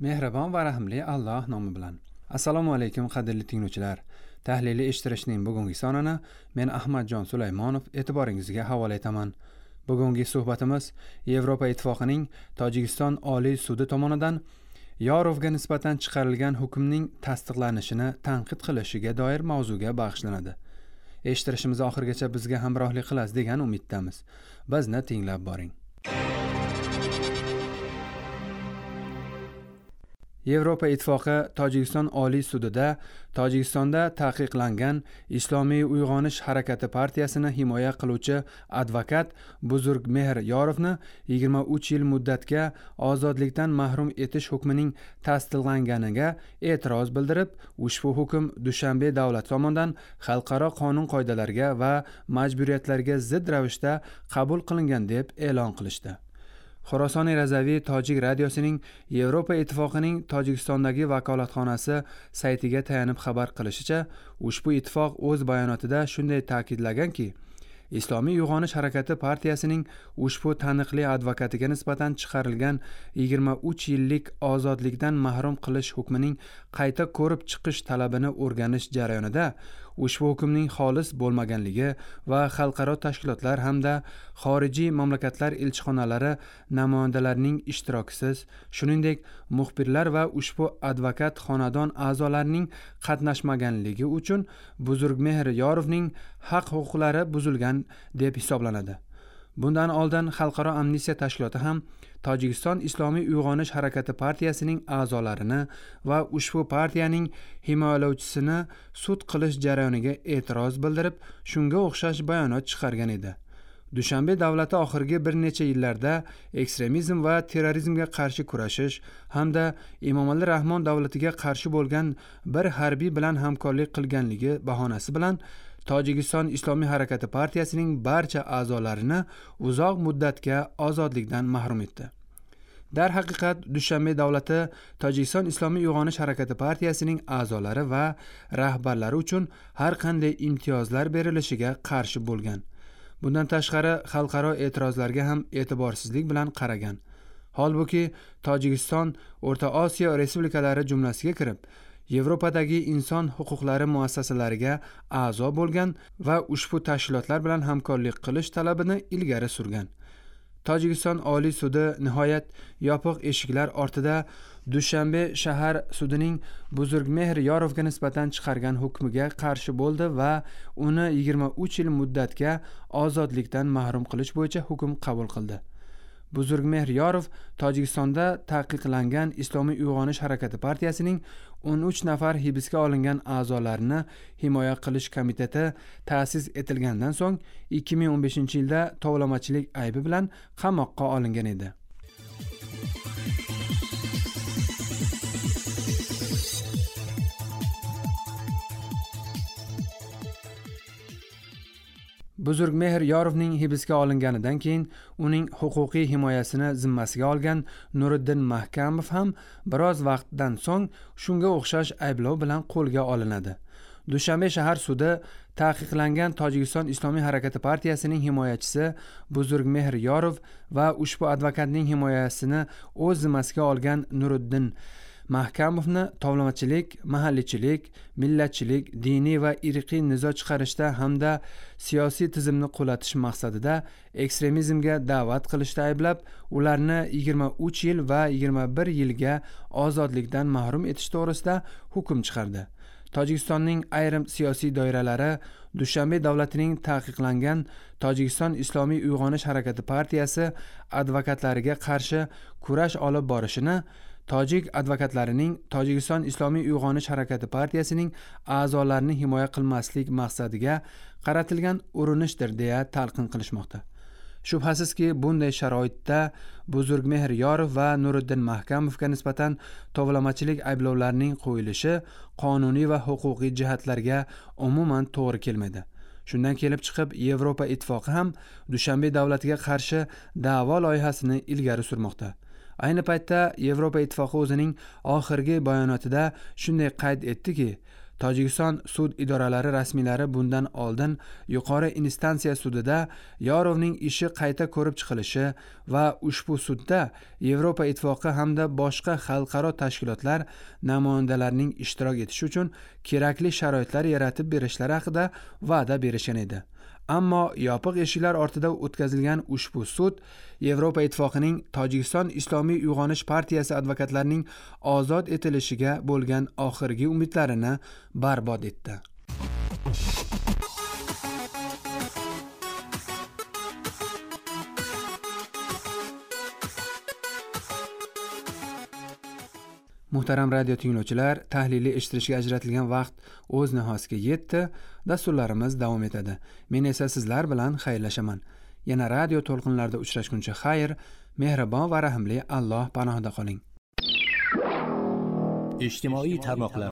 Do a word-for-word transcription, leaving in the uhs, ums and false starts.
Mehribon va rahimli Alloh nomi bilan. Assalomu alaykum qadrli tinglovchilar. Tahliliy eshittirishning bugungi sonini men Ahmadjon Sulaymonov e'tiboringizga havola etaman. Bugungi suhbatimiz Yevropa Ittifoqining Tojikiston Oliy sudi tomonidan Yorovga nisbatan chiqarilgan hukmning tasdiqlanishini tanqid qilishiga doir mavzuga bag'ishlanadi. Eshittirishimiz oxirigacha bizga hamrohlik qilasiz degan umiddamiz. Bizni tinglab boring. Yevropa Ittifoqi Tojikiston Oliy sudida Tojikistonda taqiqlangan Islomiy uyg'onish harakati partiyasini himoya qiluvchi advokat Buzurgmehr Yorovni yigirma uch yil muddatga ozodlikdan mahrum etish hukmining tasdiqlanganiga e'tiroz bildirib, ushbu hukm Dushanbe davlati tomonidan xalqaro qonun qoidalariga va majburiyatlarga zid ravishda qabul qilingan deb e'lon qilishdi. Xorasoni Razaviy Tojik radiosining Yevropa Ittifoqining Tojikistondagi vakolatxonasi saytiga tayanib xabar qilishicha, ushbu ittifoq o'z bayonotida shunday ta'kidlaganki, Islomiy uyg'onish harakati partiyasining ushbu taniqli advokatiga nisbatan chiqarilgan yigirma uch yillik ozodlikdan mahrum qilish hukmining qayta ko'rib chiqish talabini o'rganish jarayonida ushbu hukmning xolis bo'lmaganligi va xalqaro tashkilotlar hamda xorijiy mamlakatlar elchixonalari namoyandalarining ishtirokisiz, shuningdek muxbirlar va ushbu advokat xonadon a'zolarining qatnashmaganligi uchun Buzurgmehr Yorovning haq-huquqlari buzilgan deb hisoblanadi. Bundan oldin Xalqaro amnistiya tashkiloti ham Tojikiston Islomiy uyg'onish harakati partiyasining a'zolarini va ushbu partiyaning himoyalovchisini sud qilish jarayoniga e'tiroz bildirib, shunga o'xshash bayonot chiqargan edi. Dushanbe davlati oxirgi bir necha yillarda ekstremizm va terrorizmga qarshi kurashish hamda Emomali Rahmon davlatiga qarshi bo'lgan bir harbiy bilan hamkorlik qilganligi bahonasi bilan Tojikiston Islomiy harakati partiyasining barcha a'zolarini uzoq muddatga ozodlikdan mahrum etdi. Darhaqiqat, Dushanbe davlati Tojikiston Islomiy uyg'onish harakati partiyasining a'zolari va rahbarlari uchun har qanday imtiyozlar berilishiga qarshi bo'lgan. Bundan tashqari xalqaro e'tirozlarga ham e'tiborsizlik bilan qaragan. Holbuki Tojikiston O'rta Osiyo respublikalari jumlasiga kirib, Yevropadagi inson huquqlari muassasalariga a'zo bo'lgan va ushbu tashkilotlar bilan hamkorlik qilish talabini ilgari surgan. Tojikiston Oliy sudi nihoyat yopiq eshiklar ortida Dushanbe shahar sudining Buzurgmehr Yorovga nisbatan chiqargan hukmiga qarshi bo'ldi va uni yigirma uch yil muddatga ozodlikdan mahrum qilish bo'yicha hukm qabul qildi. Buzurgmehr Yorov Tojikistonda taqiqlangan Islomiy uyg'onish harakati partiyasining o'n uch nafar hibsga olingan a'zolarini himoya qilish komiteti ta'sis etilgandan so'ng ikki ming o'n beshinchi yilda tovlamachilik aybi bilan qamoqqa olingan edi. Buzurgmehr Yorovning hibsga olinganidan keyin uning huquqiy himoyasini zimmasiga olgan Nuriddin Mahkamov ham biroz vaqtdan so'ng shunga o'xshash ayblov bilan qo'lga olinadi. Dushanbe shahar sudi taqiqlangan Tojikiston Islomiy harakati partiyasining himoyachisi Buzurgmehr Yorov va ushbu advokatning himoyasini o'z zimmasiga olgan Nuriddin Mahkamovni tovlamachilik, mahalliychilik, millatchilik, diniy va irqiy nizo chiqarishda hamda siyosiy tizimni qulatish maqsadida ekstremizmga da'vat qilishda ayblab, ularni yigirma uch yil va yigirma bir yilga ozodlikdan mahrum etish to'g'risida hukm chiqardi. Tojikistonning ayrim siyosiy doiralari Dushanbe davlatining taqiqlangan Tojikiston Islomiy uyg'onish harakati partiyasi advokatlariga qarshi kurash olib borishini Tojik advokatlarining Tojikiston Islomiy uyg'onish harakati partiyasining a'zolarini himoya qilmaslik maqsadiga qaratilgan urinishdir deya talqin qilishmoqda. Shubhasizki, bunday sharoitda Buzurgmehr Yorov va Nuriddin Mahkamovga nisbatan tovlamachilik ayblovlarining qo'yilishi qonuniy va huquqiy jihatlarga umuman to'g'ri kelmaydi. Shundan kelib chiqib, Yevropa Ittifoqi ham Dushanbe davlatiga qarshi da'vo loyihasini ilgari surmoqda. Ayni paytda Yevropa Ittifoqi o'zining oxirgi bayonotida shunday qayd etdiki, Tojikiston sud idoralari rasmiylari bundan oldin yuqori instansiya sudida Yorovning ishi qayta ko'rib chiqilishi va ushbu sudda Yevropa Ittifoqi hamda boshqa xalqaro tashkilotlar namoyandalarining ishtirok etishi uchun kerakli sharoitlar yaratib berishlari haqida va'da berishgan edi. Ammo yopiq eshiklar ortida o'tkazilgan ushbu sud Yevropa Ittifoqining Tojikiston Islomiy uyg'onish partiyasi advokatlarining ozod etilishiga bo'lgan oxirgi umidlarini barbod etdi. Muhtaram radio tinglovchilar, tahliliy eshittirishga ajratilgan vaqt o'z nihoyasiga yetdi. Dasturlarimiz davom etadi. Men esa sizlar bilan xayrlashaman. Yana radio to'lqinlarida uchrashguncha xayr, mehribon va rahimli Alloh panohida qoling. ijtimoiy tarmoqlar